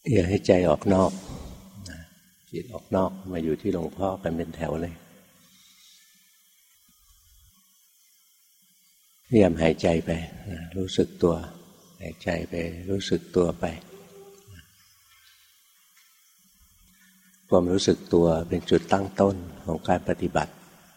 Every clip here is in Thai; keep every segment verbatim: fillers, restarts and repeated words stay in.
อย่าให้ใจออกนอกจิตออกนอกมาอยู่ที่หลวงพ่อกันเป็นแถวเลยพยายามหายใจไปรู้สึกตัวหายใจไปรู้สึกตัวไปความรู้สึกตัวเป็นจุดตั้งต้นของการปฏิบัติ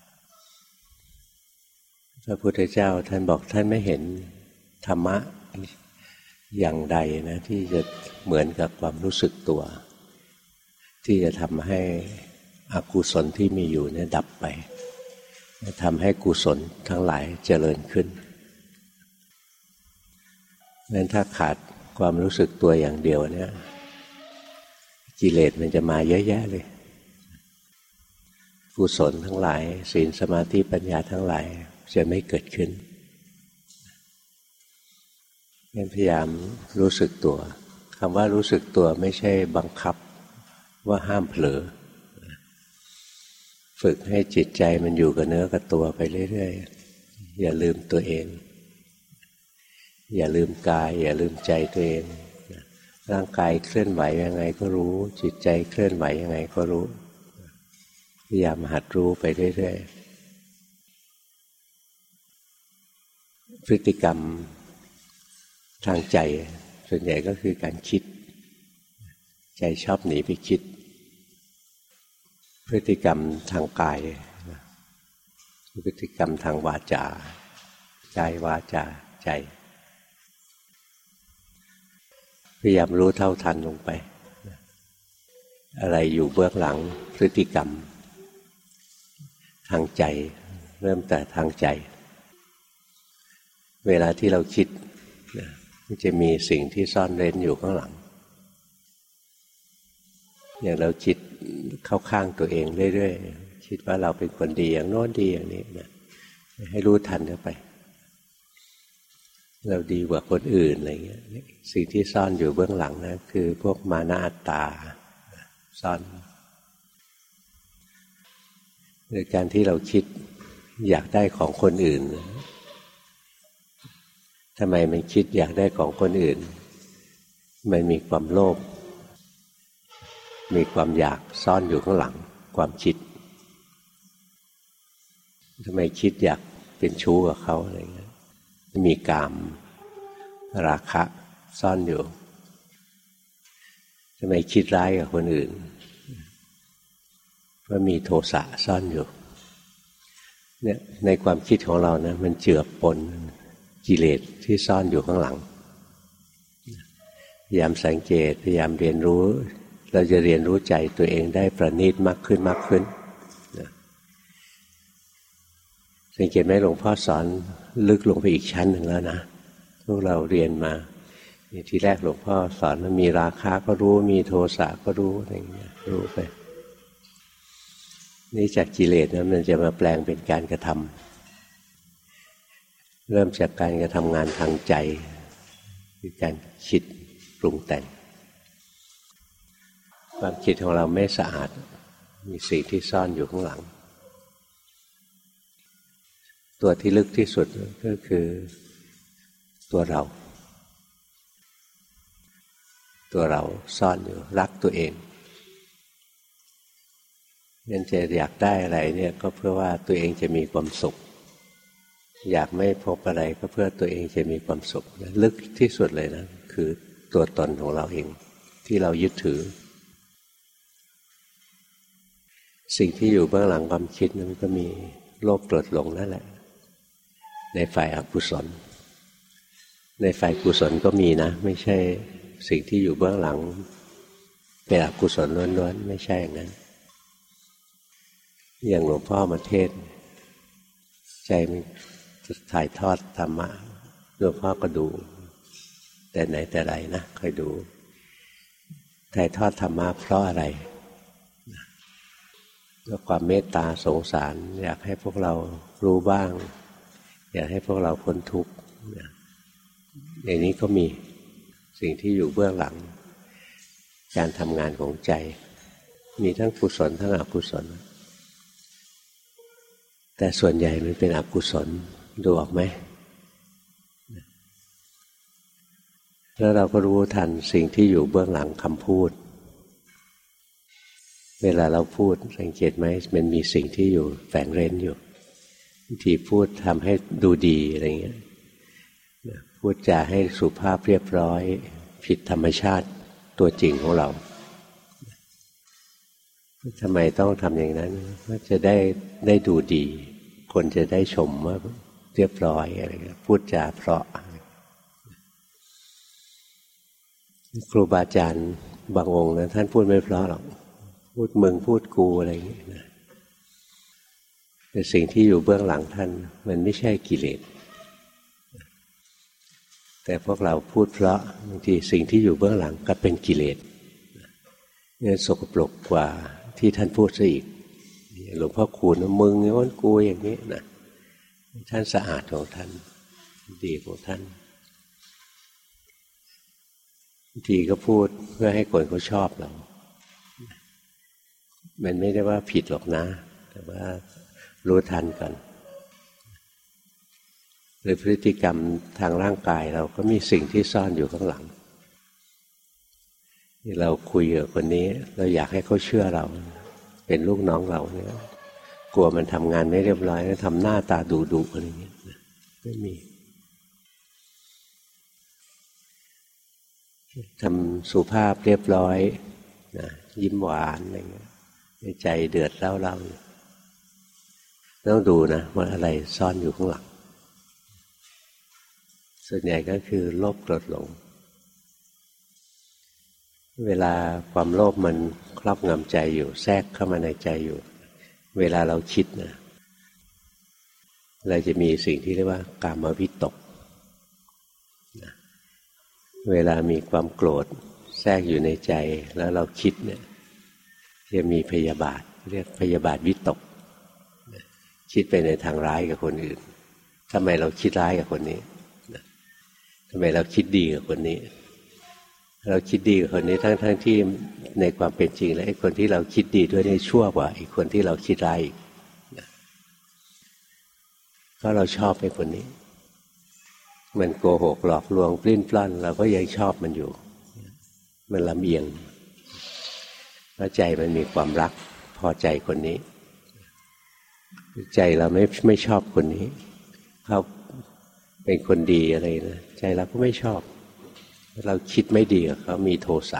พระพุทธเจ้าท่านบอกท่านไม่เห็นธรรมะอย่างใดนะที่จะเหมือนกับความรู้สึกตัวที่จะทำให้อกุศลที่มีอยู่เนี่ยดับไปทำให้กุศลทั้งหลายเจริญขึ้นนั้นถ้าขาดความรู้สึกตัวอย่างเดียวเนี่ยกิเลสมันจะมาเยอะแยะเลยกุศลทั้งหลายศีลสมาธิปัญญาทั้งหลายจะไม่เกิดขึ้นงั้นพยายามรู้สึกตัวคำว่ารู้สึกตัวไม่ใช่บังคับว่าห้ามเผลอฝึกให้จิตใจมันอยู่กับเนื้อกับตัวไปเรื่อยๆอย่าลืมตัวเองอย่าลืมกายอย่าลืมใจตัวเองร่างกายเคลื่อนไหวยังไงก็รู้จิตใจเคลื่อนไหวยังไงก็รู้พยายามหัดรู้ไปเรื่อยๆพฤติกรรมทางใจส่วนใหญ่ก็คือการคิดใจชอบหนีไปคิดพฤติกรรมทางกายพฤติกรรมทางวาจาใจวาจาใจพยายามรู้เท่าทันลงไปอะไรอยู่เบื้องหลังพฤติกรรมทางใจเริ่มแต่ทางใจเวลาที่เราคิดมันจะมีสิ่งที่ซ่อนเร้นอยู่ข้างหลังอย่างเราคิดเข้าข้างตัวเองเรื่อยๆคิดว่าเราเป็นคนดีอย่างโน้นดีอย่างนี้นะให้รู้ทันเข้าไปเราดีกว่าคนอื่นอะไรเงี้ยสิ่งที่ซ่อนอยู่เบื้องหลังนะคือพวกมานะอัตตาซ่อนโดยการที่เราคิดอยากได้ของคนอื่นทำไมมันคิดอยากได้ของคนอื่นมันมีความโลภมีความอยากซ่อนอยู่ข้างหลังความคิดทำไมคิดอยากเป็นชู้กับเขาอะไรเงี้ยมีกามราคะซ่อนอยู่ทำไมคิดร้ายกับคนอื่นเพราะมีโทสะซ่อนอยู่เนี่ยในความคิดของเรานะมันเจือปนกิเลสที่ซ่อนอยู่ข้างหลังพยายามสังเกตพยายามเรียนรู้เราจะเรียนรู้ใจตัวเองได้ประณีตมากขึ้นมากขึ้นสังเกตไหมหลวงพ่อสอนลึกลงไปอีกชั้นหนึ่งแล้วนะพวกเราเรียนมาทีแรกหลวงพ่อสอนว่ามีราคะก็รู้มีโทสะก็รู้อะไรอย่างเงี้ยรู้ไปนี่จากกิเลสนะมันจะมาแปลงเป็นการกระทำเริ่มจากการกระทำงานทางใจคือการคิดปรุงแต่งความคิดของเราไม่สะอาดมีสิ่งที่ซ่อนอยู่ข้างหลังตัวที่ลึกที่สุดก็คือตัวเราตัวเราซ่อนอยู่รักตัวเองงั้นจะอยากได้อะไรเนี่ยก็เพื่อว่าตัวเองจะมีความสุขอยากไม่พบอะไรก็เพื่อตัวเองจะมีความสุขลึกที่สุดเลยนะคือตัวตนของเราเองที่เรายึดถือสิ่งที่อยู่เบื้องหลังความคิดนั้นก็มีโลภโกรธหลงนั่นแหละในฝ่ายอกุศลในฝ่ายกุศลก็มีนะไม่ใช่สิ่งที่อยู่เบื้องหลังเป็นอกุศลล้วนๆไม่ใช่อย่างนั้นอย่างหลวงพ่อมาเทศใจมันถ่ายทอดธรรมะหลวงพ่อก็ดูแต่ไหนแต่ไรนะคอยดูถ่ายทอดธรรมะเพราะอะไรด้วยความเมตตาสงสารอยากให้พวกเรารู้บ้างอยากให้พวกเราพ้นทุกข์อย่างนี้ก็มีสิ่งที่อยู่เบื้องหลังการทำงานของใจมีทั้งกุศลทั้งอกุศลแต่ส่วนใหญ่มันเป็นอกุศลดูออกไหมแล้วเราก็รู้ทันสิ่งที่อยู่เบื้องหลังคำพูดเวลาเราพูดสังเกตไหมมันมีสิ่งที่อยู่แฝงเร้นอยู่บางทีพูดทำให้ดูดีอะไรเงี้ยพูดจาให้สุภาพเรียบร้อยผิดธรรมชาติตัวจริงของเราทำไมต้องทำอย่างนั้นเพื่อจะได้ได้ดูดีคนจะได้ชมว่าเรียบร้อยอะไรเงี้ยพูดจาเพราะครูบาอาจารย์บางองค์นะท่านพูดไม่เพราะหรอกพูดมึงพูดกูอะไรอย่างนี้นะแต่สิ่งที่อยู่เบื้องหลังท่านมันไม่ใช่กิเลสแต่พวกเราพูดเพราะบางทีสิ่งที่อยู่เบื้องหลังก็เป็นกิเลสเนี่ยสกปรกกว่าที่ท่านพูดซะอีกหลวงพ่อคูณมึงโน้นกูอย่างนี้นะท่านสะอาดของท่านดีของท่านบางทีก็พูดเพื่อให้คนเขาชอบเรามันไม่ได้ว่าผิดหรอกนะแต่ว่ารู้ทันกันหรือพฤติกรรมทางร่างกายเราก็มีสิ่งที่ซ่อนอยู่ข้างหลังที่เราคุยกับคนนี้เราอยากให้เขาเชื่อเราเป็นลูกน้องเราเนี่ยกลัวมันทำงานไม่เรียบร้อยแล้วทำหน้าตาดุดุอะไรอย่างเงี้ยไม่มีทำสุภาพเรียบร้อยนะยิ้มหวานอะไรเงี้ยใจเดือดเล่าเล่าต้องดูนะว่าอะไรซ่อนอยู่ข้างหลังส่วนใหญ่ก็คือโลภโกรธหลงเวลาความโลภมันครอบงำใจอยู่แทรกเข้ามาในใจอยู่เวลาเราคิดนะเราจะมีสิ่งที่เรียกว่ากามวิตกนะเวลามีความโกรธแทรกอยู่ในใจแล้วเราคิดเนี่ยจะมีพยาบาทเรียกพยาบาทวิตกคิดไปในทางร้ายกับคนอื่นทำไมเราคิดร้ายกับคนนี้ทำไมเราคิดดีกับคนนี้เราคิดดีกับคนนี้ทั้งทั้งที่ในความเป็นจริงแล้วไอ้คนที่เราคิดดีด้วยนี่ชั่วกว่าไอ้คนที่เราคิดร้ายอีกเพราะเราชอบไอ้คนนี้มันโกหกหลอกลวงปลิ้นปล้อนเราก็ยังชอบมันอยู่มันลำเอียงเพราะใจมันมีความรักพอใจคนนี้ใจเราไม่ไม่ชอบคนนี้เขาเป็นคนดีอะไรนะใจเราก็ไม่ชอบเราคิดไม่ดีกับเขามีโทสะ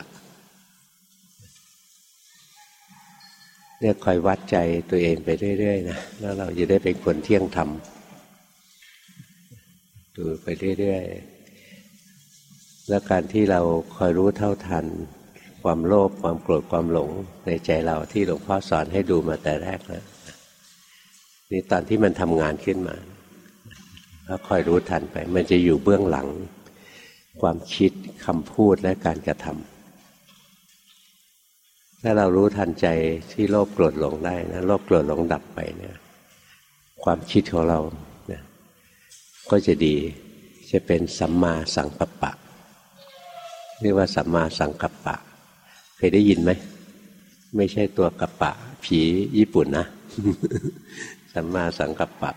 เนี่ยคอยวัดใจตัวเองไปเรื่อยๆนะแล้วเราจะได้เป็นคนเที่ยงธรรมดูไปเรื่อยๆแล้วการที่เราคอยรู้เท่าทันความโลภความโกรธความหลงในใจเราที่หลวงพ่อสอนให้ดูมาแต่แรกแล้วนี่ตอนที่มันทำงานขึ้นมาแล้วคอยรู้ทันไปมันจะอยู่เบื้องหลังความคิดคำพูดและการกระทำถ้าเรารู้ทันใจที่โลภโกรธหลงได้นะโลภโกรธหลงดับไปเนี่ยความคิดของเราเนี่ยก็จะดีจะเป็นสัมมาสังกัปปะเรียกว่าสัมมาสังกัปปะเคยได้ยินไหมไม่ใช่ตัวกัปปะผีญี่ปุ่นนะ สัมมาสังกัปปะ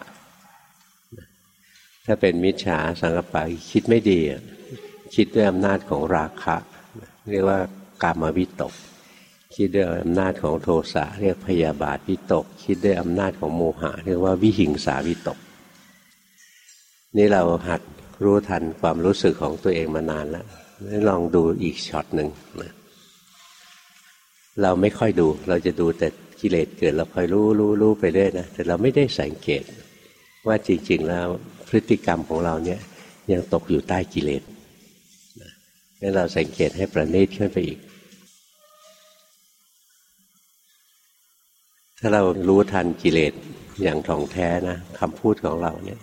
ถ้าเป็นมิจฉาสังกัปปะคิดไม่ดีคิดด้วยอำนาจของราคะเรียกว่ากามวิตกคิดด้วยอำนาจของโทสะเรียกพยาบาทวิตกคิดด้วยอำนาจของโมหะเรียกว่าวิหิงสาวิตกนี่เราหัดรู้ทันความรู้สึกของตัวเองมานานแล้วลองดูอีกช็อตหนึ่งนะเราไม่ค่อยดูเราจะดูแต่กิเลสเกิดเราคอยรู้รู้รู้ไปเรื่อยนะแต่เราไม่ได้สังเกตว่าจริงๆแล้วพฤติกรรมของเราเนี่ยยังตกอยู่ใต้กิเลสงั้นเราสังเกตให้ประณีตขึ้นไปอีกถ้าเรารู้ทันกิเลสอย่างถ่องแท้นะคำพูดของเราเนี่ย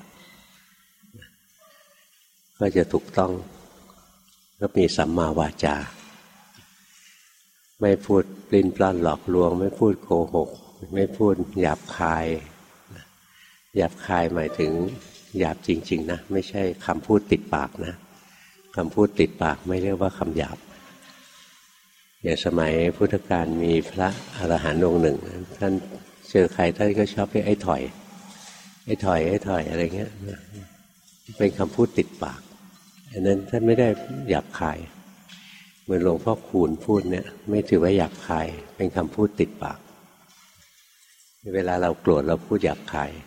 ก็จะถูกต้องก็มีสัมมาวาจาไม่พูดปลิ้นปล้อนหลอกลวงไม่พูดโกหกไม่พูดหยาบคายหยาบคายหมายถึงหยาบจริงๆนะไม่ใช่คำพูดติดปากนะคำพูดติดปากไม่เรียกว่าคำหยาบอย่างสมัยพุทธกาลมีพระอรหันต์องค์หนึ่งท่านเจอใครท่านก็ชอบเรียกไอ้ถอยไอ้ถอยไอ้ถอยอะไรเงี้ยเป็นคำพูดติดปากอันนั้นท่านไม่ได้หยาบคายเหมือนหลวงพ่อคูณพูดเนี่ยไม่ถือว่าหยาบคายเป็นคำพูดติดปากเวลาเราโกรธเราพูดหยาบคาย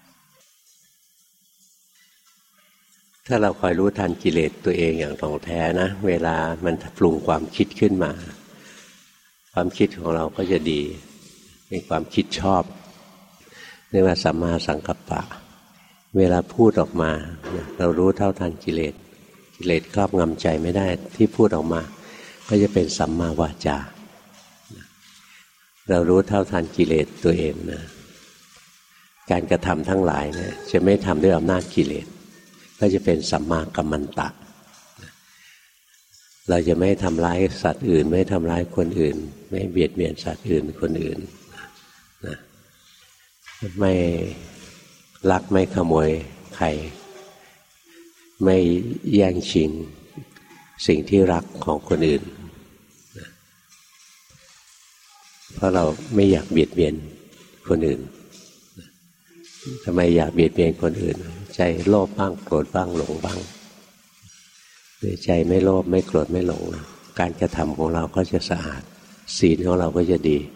ถ้าเราคอยรู้ทันกิเลสตัวเองอย่างท่องแท้นะเวลามันปรุงความคิดขึ้นมาความคิดของเราก็จะดีเป็นความคิดชอบเรียกว่าสัมมาสังกัปปะเวลาพูดออกมาเรารู้เท่าทันกิเลสกิเลสครอบงำใจไม่ได้ที่พูดออกมาก็จะเป็นสัมมาวาจาเรารู้เท่าทันกิเลสตัวเองนะการกระทำทั้งหลายเนี่ยจะไม่ทำด้วยอำนาจกิเลสก็จะเป็นสัมมากัมมันตะเราจะไม่ทำร้ายสัตว์อื่นไม่ทำร้ายคนอื่นไม่เบียดเบียนสัตว์อื่นคนอื่นนะไม่ลักไม่ขโมยใครไม่แย่งชิงสิ่งที่รักของคนอื่นนะเพราะเราไม่อยากเบียดเบียนคนอื่นนะทำไมอยากเบียดเบียนคนอื่นใจโลภบ้างโกรธบ้างหลงบ้างหรือใจไม่โลภไม่โกรธไม่หลงการกระทำของเราก็จะสะอาดศีลของเราก็จะดี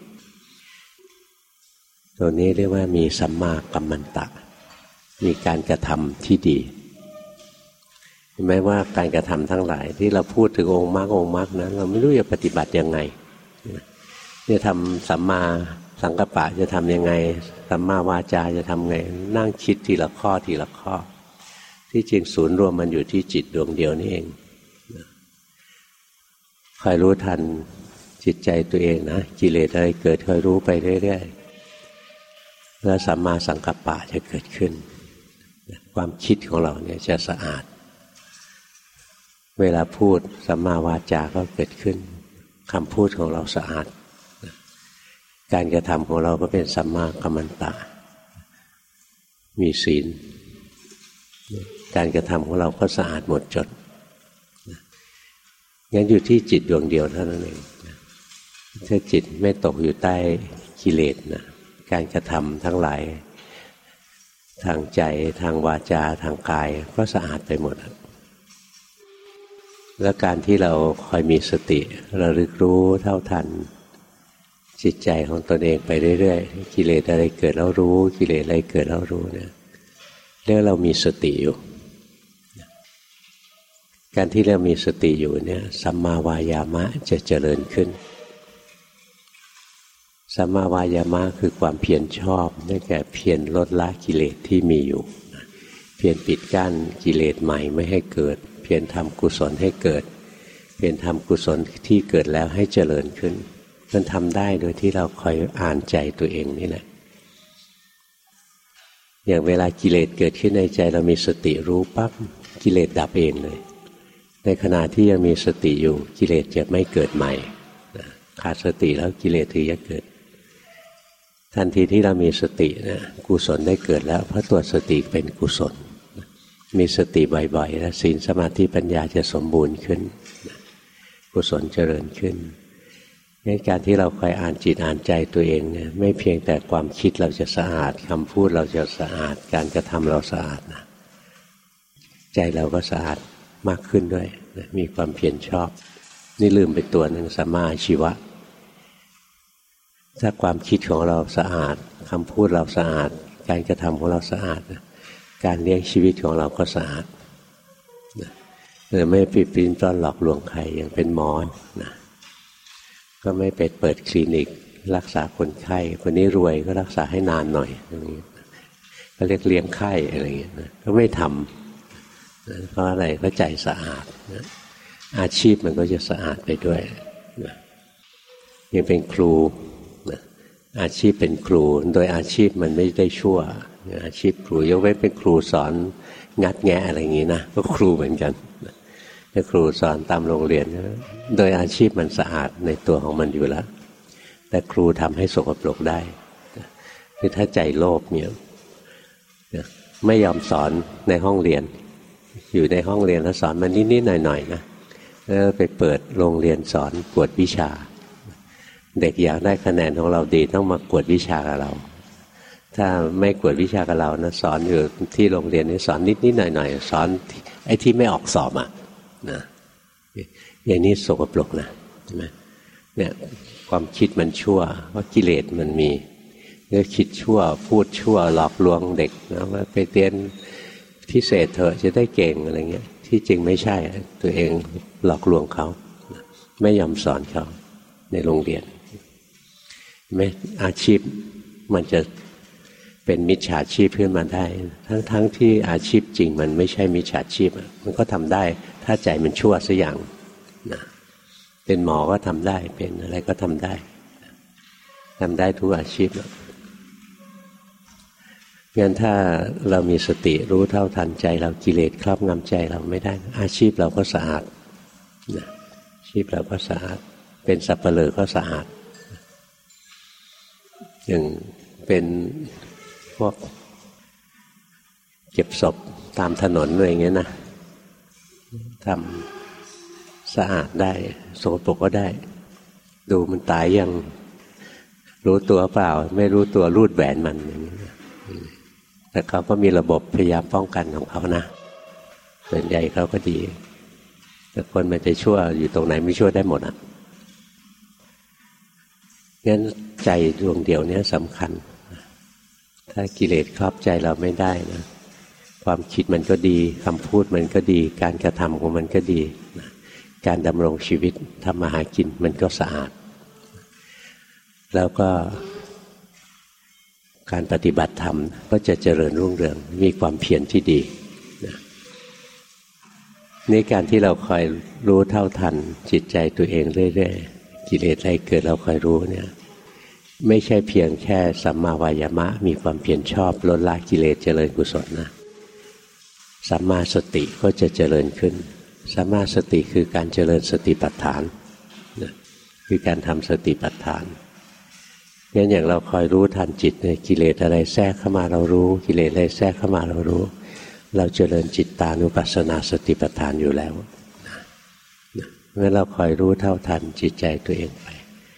ตัวนี้เรียกว่ามีสัมมากัมมันตะมีการกระทำที่ดีเห็นไหมว่าการกระทำทั้งหลายที่เราพูดถึงองค์มรรคองค์มรรคนั้นเราไม่รู้จะปฏิบัติยังไงจะทำสัมมาสังกัปปะจะทำยังไงสัมมาวาจาจะทำไงนั่งคิดทีละข้อทีละข้อที่จริงศูนย์รวมมันอยู่ที่จิตดวงเดียวนี่เองคอยรู้ทันจิตใจตัวเองนะกิเลสอะไรเกิดคอยรู้ไปเรื่อยๆแล้วสัมมาสังกัปปะจะเกิดขึ้นความคิดของเราเนี่ยจะสะอาดเวลาพูดสัมมาวาจาก็เกิดขึ้นคำพูดของเราสะอาดการกระทำของเราก็เป็นสัมมากัมมันตะมีศีลการกระทำของเราก็สะอาดหมดจดงั้นอยู่ที่จิตดวงเดียวเท่านั้นเองถ้าจิตไม่ตกอยู่ใต้กิเลสนะการกระทำทั้งหลายทางใจทางวาจาทางกายก็สะอาดไปหมดแล้วการที่เราคอยมีสติระลึกรู้เท่าทันจิตใจของตนเองไปเรื่อยๆกิเลสอะไรเกิดแล้วรู้กิเลสอะไรเกิดแล้วรู้เนี่ยเรียกเรามีสติอยู่การที่เรามีสติอยู่เนี่ยสัมมาวายามะจะเจริญขึ้นสัมมาวายามะคือความเพียรชอบได้แก่เพียรลดละกิเลสที่มีอยู่เพียรปิดกั้นกิเลสใหม่ไม่ให้เกิดเพียรทำกุศลให้เกิดเพียรทำกุศลที่เกิดแล้วให้เจริญขึ้นมันทำได้โดยที่เราคอยอ่านใจตัวเองนี่แหละอย่างเวลากิเลสเกิดขึ้นในใจเรามีสติรู้ปั๊บกิเลสดับเองเลยในขณะที่ยังมีสติอยู่กิเลสจะไม่เกิดใหม่ขาดสติแล้วกิเลสถึงจะเกิดทันทีที่เรามีสตินะกุศลได้เกิดแล้วเพราะตัวสติเป็นกุศลมีสติบ่อยๆแล้วศีลสมาธิปัญญาจะสมบูรณ์ขึ้นกุศลเจริญขึ้นงั้นการที่เราคอยอ่านจิตอ่านใจตัวเองเนี่ยไม่เพียงแต่ความคิดเราจะสะอาดคำพูดเราจะสะอาดการกระทำเราสะอาดนะใจเราก็สะอาดมากขึ้นด้วยนะมีความเพียรชอบนี่ลืมไปตัวหนึ่งสัมมาอาชีวะถ้าความคิดของเราสะอาดคำพูดเราสะอาดการกระทำของเราสะอาดนะการเลี้ยงชีวิตของเราก็สะอาดนะเราไม่ปิดปิ้นต้อนหลอกลวงใครอย่างเป็นหมอนะก็ไม่ไปเปิดคลินิกรักษาคนไข้คนนี้รวยก็รักษาให้นานหน่อยอย่างนี้ก็เรียกเลี้ยงไข้อะไรอย่างเงี้ยนะก็ไม่ทำนะเพราะอะไรเพราะใจสะอาดนะอาชีพมันก็จะสะอาดไปด้วยนะยังเป็นครูนะอาชีพเป็นครูโดยอาชีพมันไม่ได้ชั่วอาชีพครูยกเว้นเป็นครูสอนงัดแงะอะไรอย่างนี้นะก็ครูเหมือนกันถ้าครูสอนตามโรงเรียนโดยอาชีพมันสะอาดในตัวของมันอยู่แล้วแต่ครูทำให้สกปรกได้คือถ้าใจโลภเนี่ยไม่ยอมสอนในห้องเรียนอยู่ในห้องเรียนแล้วสอนมันนิดๆหน่อยๆนะแล้วไปเปิดโรงเรียนสอนกวดวิชาเด็กอยากได้คะแนนของเราดีต้องมากวดวิชากับเราถ้าไม่กวดวิชากับเรานะสอนอยู่ที่โรงเรียนนี่สอนนิดๆหน่อยๆสอนไอ้ที่ไม่ออกสอบอ่ะนะอย่างนี้สกปรกนะใช่ไหมเนี่ยความคิดมันชั่วเพราะกิเลสมันมีเนี่ยคิดชั่วพูดชั่วหลอกลวงเด็กนะว่าไปเรียนพิเศษเถอะจะได้เก่งอะไรเงี้ยที่จริงไม่ใช่ตัวเองหลอกลวงเขาไม่ยอมสอนเขาในโรงเรียนไม่อาชีพมันจะเป็นมิจฉาชีพขึ้นมาได้ทั้งๆ ท, ที่อาชีพจริงมันไม่ใช่มิจฉาชีพมันก็ทำได้ถ้าใจมันชั่วสักอย่างนะเป็นหมอก็ทำได้เป็นอะไรก็ทำได้ทำได้ทุกอาชีพงั้นถ้าเรามีสติรู้เท่าทันใจเรากิเลสครอบงำใจเราไม่ได้อาชีพเราก็สะอาดนะอาชีพเราก็สะอาดเป็นสัปเหร่อก็สะอาดอย่างเป็นพวกเก็บศพตามถนนอะไรอย่างเงี้ยนะทำสะอาดได้สกปรกก็ได้ดูมันตายยังรู้ตัวเปล่าไม่รู้ตัวรูดแหวนมันอย่างนี้แต่เขาก็มีระบบพยายามป้องกันของเขานะส่วนใหญ่เขาก็ดีแต่คนมันจะชั่วอยู่ตรงไหนไม่ชั่วได้หมดอ่ะงั้นใจดวงเดียวนี้สำคัญถ้ากิเลสครอบใจเราไม่ได้นะความคิดมันก็ดีคำพูดมันก็ดีการกระทำของมันก็ดีนะการดำรงชีวิตทำมาหากินมันก็สะอาดแล้วก็การปฏิบัติธรรมก็จะเจริญรุ่งเรืองมีความเพียรที่ดีนะนี่การที่เราคอยรู้เท่าทันจิตใจตัวเองเรื่อยๆกิเลสอะไรเกิดเราคอยรู้เนี่ยไม่ใช่เพียงแค่สัมมาวายามะมีความเพียรชอบลดละกิเลสเจริญกุศลนะสัมมาสติก็จะเจริญขึ้นสัมมาสติคือการเจริญสติปัฏฐานนะคือการทำสติปัฏฐานงั้นอย่างเราคอยรู้ทันจิตเนี่ยกิเลสอะไรแทรกเข้ามาเรารู้กิเลสอะไรแทรกเข้ามาเรารู้เราเจริญจิตตานุปัสสนาสติปัฏฐานอยู่แล้วนะงั้นเราคอยรู้เท่าทันจิตใจตัวเองไป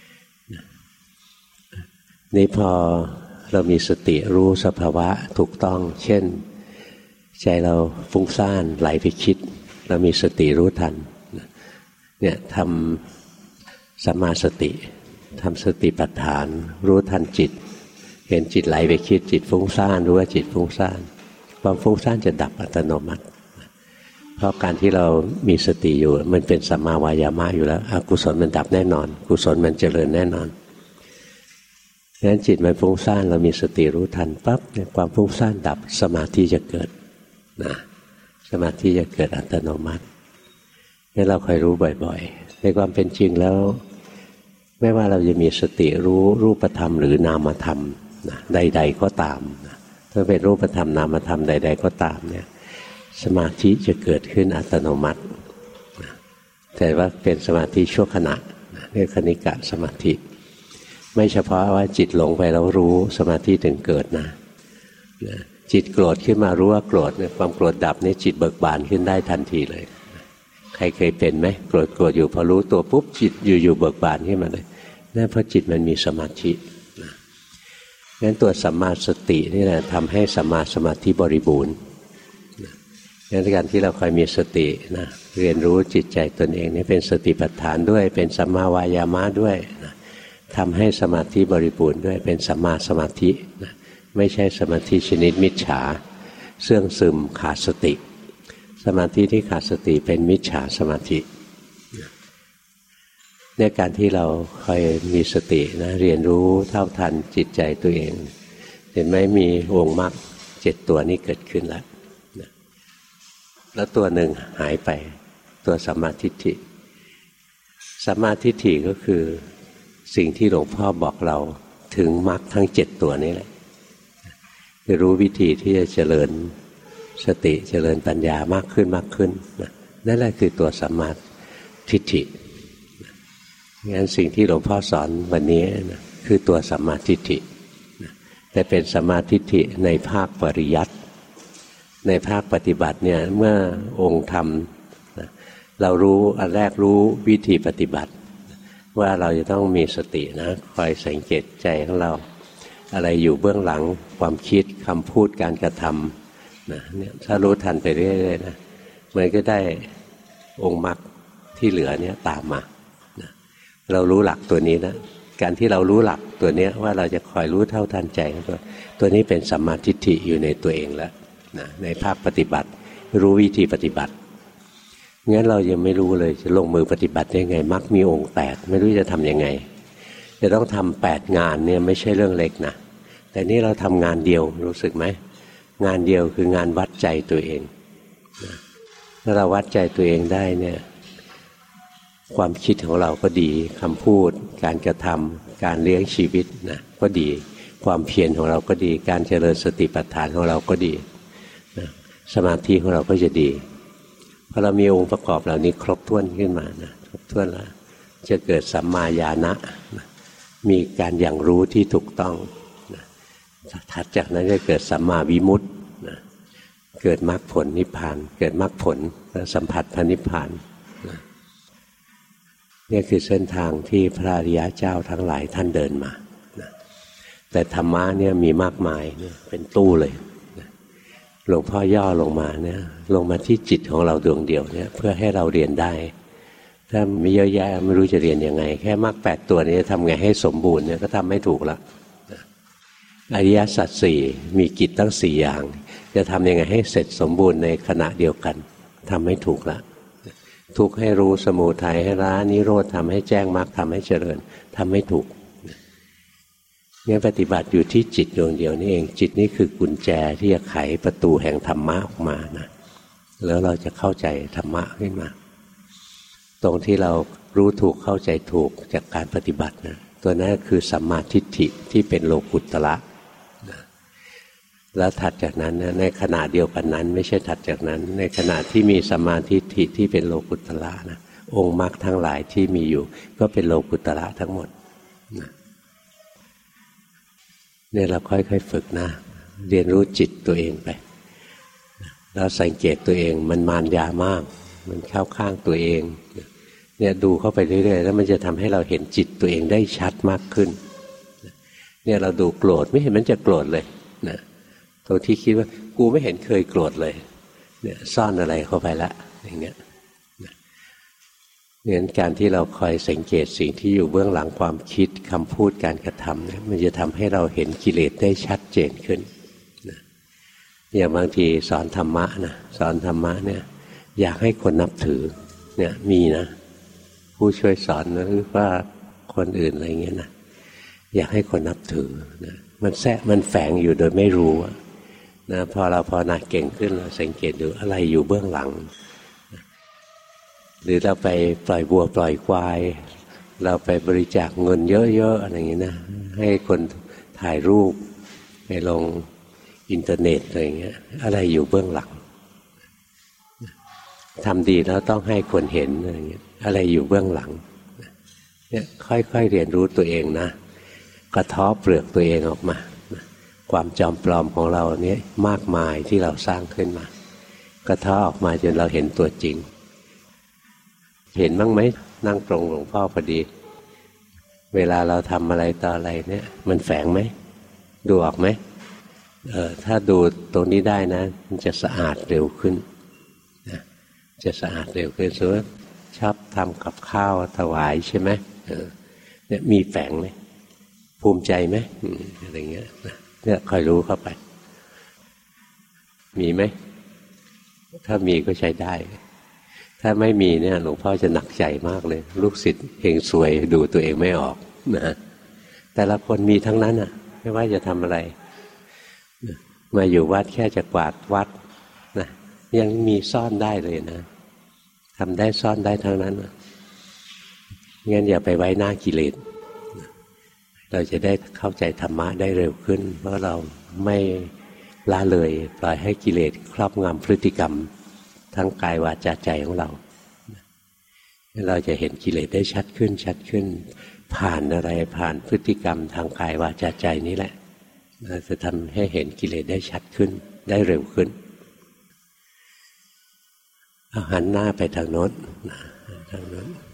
นี่พอเรามีสติรู้สภาวะถูกต้องเช่นใจเราฟุ้งซ่านไหลไปคิดเรามีสติรู้ทันเนี่ยทำสัมมาสติทำสติปัฏฐานรู้ทันจิตเห็นจิตไหลไปคิดจิตฟุ้งซ่านรู้ว่าจิตฟุ้งซ่านความฟุ้งซ่านจะดับอัตโนมัติเพราะการที่เรามีสติอยู่มันเป็นสัมมาวายามะอยู่แล้วอกุศลมันดับแน่นอนกุศลมันเจริญแน่นอนงั้นจิตมันฟุ้งซ่านเรามีสติรู้ทันปั๊บเนี่ยความฟุ้งซ่านดับสมาธิจะเกิดนะสมาธิจะเกิดอัตโนมัติงั้นเราคอยรู้บ่อยๆในความเป็นจริงแล้วไม่ว่าเราจะมีสติรู้รูปธรรมหรือนามธรรมนะใดๆก็ตามนะถ้าเป็นรูปธรรมนามธรรมใดๆก็ตามเนี่ยสมาธิจะเกิดขึ้นอัตโนมัตินะแต่ว่าเป็นสมาธิชั่วขณะนะเรียกคณิกะสมาธิไม่เฉพาะว่าจิตหลงไปแล้วรู้สมาธิถึงเกิดนะนะจิตโกรธขึ้นมารู้ว่าโกรธเนี่ยความโกรธดับนี่จิตเบิกบานขึ้นได้ทันทีเลยใครเคยเป็นไหมโกรธโกรธอยู่พอรู้ตัวปุ๊บจิตอยู่ๆเบิกบานขึ้นมาเลยนั่นเพราะจิตมันมีสมาธินะงั้นตัวสัมมาสตินี่แหละทำให้สัมมาสมาธิบริบูรณ์นะงั้นการที่เราคอยมีสตินะเรียนรู้จิตใจตนเองนี่เป็นสติปัฏฐานด้วยเป็นสัมมาวายามะด้วยนะทำให้สมาธิบริบูรณ์ด้วยเป็นสัมมาสมาธินะไม่ใช่สมาธิชนิดมิจฉาเสื่องซึมขาดสติสมาธิที่ขาดสติเป็นมิจฉาสมาธิเนี่ยการที่เราคอยมีสตินะเรียนรู้เท่าทันจิตใจตัวเองเห็นไหมมีวงมรรคเจ็ดตัวนี้เกิดขึ้นแล้วแล้วตัวหนึ่งหายไปตัวสัมมาทิฏฐิสัมมาทิฏฐิก็คือสิ่งที่หลวงพ่อบอกเราถึงมรรคทั้งเจ็ดตัวนี้แหละคือรู้วิธีที่จะเจริญสติเจริญปัญญามากขึ้นมากขึ้นนั่นแหละคือตัวสัมมาทิฏฐิงั้นสิ่งที่หลวงพ่อสอนวันนี้นะคือตัวสัมมาทิฏฐิแต่เป็นสัมมาทิฏฐิในภาคปริยัติในภาคปฏิบัติเนี่ยเมื่อองค์ธรรมเรารู้อันแรกรู้วิธีปฏิบัติว่าเราจะต้องมีสตินะคอยสังเกตใจของเราอะไรอยู่เบื้องหลังความคิดคำพูดการกระทำนะเนี่ยถ้ารู้ทันไปเรื่อยๆนะมันก็ได้องค์มรรคที่เหลือเนี่ยตามมานะเรารู้หลักตัวนี้นะการที่เรารู้หลักตัวนี้ว่าเราจะคอยรู้เท่าทันใจตัวตัวนี้เป็นสัมมาทิฏฐิอยู่ในตัวเองแล้วนะในภาคปฏิบัติรู้วิธีปฏิบัติงั้นเรายังไม่รู้เลยจะลงมือปฏิบัติได้ไงมรรคมีองค์แปดไม่รู้จะทำยังไงจะต้องทำแปดงานเนี่ยไม่ใช่เรื่องเล็กนะแต่นี่เราทำงานเดียวรู้สึกไหมงานเดียวคืองานวัดใจตัวเองนะถ้าเราวัดใจตัวเองได้เนี่ยความคิดของเราก็ดีคำพูดการกระทำการเลี้ยงชีวิตนะก็ดีความเพียรของเราก็ดีการเจริญสติปัฏฐานของเราก็ดีนะสมาธิของเราก็จะดีพอเรามีองค์ประกอบเหล่านี้ครบถ้วนขึ้นมานะครบถ้วนแล้วจะเกิดสัมมาญาณะนะมีการอย่างรู้ที่ถูกต้องนะถัดจากนั้นจะเกิดสัมมาวิมุตตินะเกิดมรรคผลนิพพานเกิดมรรคผลสัมผัสพระนิพพานนะนี่คือเส้นทางที่พระอริยเจ้าทั้งหลายท่านเดินมานะแต่ธรรมะเนี่ยมีมากมายเนี่ยเป็นตู้เลยนะหลวงพ่อย่อลงมาเนี่ยลงมาที่จิตของเราดวงเดียวเนี่ยเพื่อให้เราเรียนได้ถ้ามีเยอะแยะไม่รู้จะเรียนยังไงแค่มรรคแปดตัวนี้ทำไงให้สมบูรณ์เนี่ยก็ทำไม่ถูกละอริยสัจสี่มีกิจตั้งสี่อย่างจะทำยังไงให้เสร็จสมบูรณ์ในขณะเดียวกันทำไม่ถูกละทุกข์ให้รู้สมุทัยให้ละนิโรธทำให้แจ้งมรรคทำให้เจริญทำไม่ถูกเนี่ยปฏิบัติอยู่ที่จิตดวงเดียวนี่เองจิตนี่คือกุญแจที่จะไขประตูแห่งธรรมะออกมานะแล้วเราจะเข้าใจธรรมะขึ้นมาตรงที่เรารู้ถูกเข้าใจถูกจากการปฏิบัตินะตัวนั้นคือสัมมาทิฏฐิที่เป็นโลกุตระนะแล้วถัดจากนั้นนะในขณะเดียวกันนั้นไม่ใช่ถัดจากนั้นในขณะที่มีสัมมาทิฏฐิที่เป็นโลกุตระนะองค์มรรคทั้งหลายที่มีอยู่ก็เป็นโลกุตระทั้งหมดนะเนี่ยเราค่อยๆฝึกนะเรียนรู้จิตตัวเองไปแล้วสังเกตตัวเองมันมารยามากมันเข้าข้างตัวเองเนี่ยดูเข้าไปเรื่อยๆแล้วมันจะทำให้เราเห็นจิตตัวเองได้ชัดมากขึ้นเนี่ยเราดูโกรธไม่เห็นมันจะโกรธเลยนะตัวที่คิดว่ากูไม่เห็นเคยโกรธเลยเนี่ยซ่อนอะไรเข้าไปละอย่างเงี้ยเนี่ยการที่เราคอยสังเกตสิ่งที่อยู่เบื้องหลังความคิดคำพูดการกระทำเนี่ยมันจะทำให้เราเห็นกิเลสได้ชัดเจนขึ้นนะอย่างบางทีสอนธรรมะนะสอนธรรมะเนี่ยอยากให้คนนับถือเนี่ยมีนะผู้ช่วยสอนหรือว่าคนอื่นอะไรเงี้ยนะอยากให้คนนับถือนะมันแทะมันแฝงอยู่โดยไม่รู้นะพอเราพอหนักเก่งขึ้นเราสังเกตดูอะไรอยู่เบื้องหลังหรือเราไปปล่อยวัวปล่อยควายเราไปบริจาคเงินเยอะๆอะไรอย่างนี้นะให้คนถ่ายรูปไปลงอินเทอร์เน็ตอะไรอย่างเงี้ยอะไรอยู่เบื้องหลังทำดีแล้วต้องให้คนเห็นอะไรอย่างเงี้ยอะไรอยู่เบื้องหลังเนี่ยค่อยๆเรียนรู้ตัวเองนะกระเทาะเปลือกตัวเองออกมาความจอมปลอมของเราเนี่ยมากมายที่เราสร้างขึ้นมากระเทาะออกมาจนเราเห็นตัวจริงเห็นบ้างไหมนั่งตรงหลวงพ่อพอดีเวลาเราทำอะไรต่ออะไรเนี่ยมันแฝงไหมดูออกไหมเออถ้าดูตรงนี้ได้นะมันจะสะอาดเร็วขึ้นนะจะสะอาดเร็วขึ้นสมมติชอบทำกับข้าวถวายใช่ไหมเออเนี่ยมีแฝงไหมภูมิใจไหมอะไรเงี้ยเนี่ยคอยรู้เข้าไปมีไหมถ้ามีก็ใช้ได้ถ้าไม่มีเนี่ยหลวงพ่อจะหนักใจมากเลยลูกศิษย์เฮงซวยดูตัวเองไม่ออกนะแต่ละคนมีทั้งนั้นอ่ะไม่ว่าจะทำอะไรมาอยู่วัดแค่จะกวาดวัดนะยังมีซ่อนได้เลยนะทำได้ซ่อนได้ทั้งนั้นงั้นอย่าไปไว้หน้ากิเลสเราจะได้เข้าใจธรรมะได้เร็วขึ้นเพราะเราไม่ละเลยปล่อยให้กิเลสครอบงำพฤติกรรมทั้งกายวาจาใจของเราเราจะเห็นกิเลสได้ชัดขึ้นชัดขึ้นผ่านอะไรผ่านพฤติกรรมทางกายวาจาใจนี้แหละเราจะทำให้เห็นกิเลสได้ชัดขึ้นได้เร็วขึ้นเอาหันหน้าไปทางโน้นทางโน้น